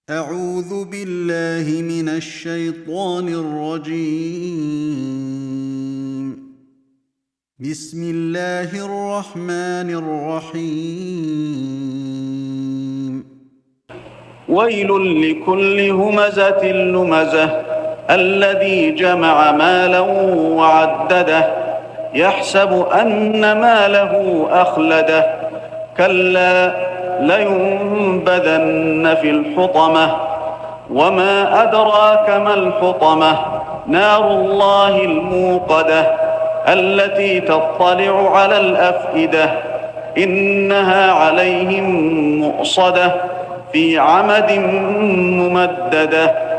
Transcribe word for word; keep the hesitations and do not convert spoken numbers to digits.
أعوذ بالله من الشيطان الرجيم. بسم الله الرحمن الرحيم. ويل لكل همزة لمزة الذي جمع مالا وعدده يحسب أن ماله أخلده كلا لينبذن في الحطمة وما أدراك ما الحطمة نار الله الموقدة التي تطلع على الأفئدة إنها عليهم مؤصدة في عمد ممددة.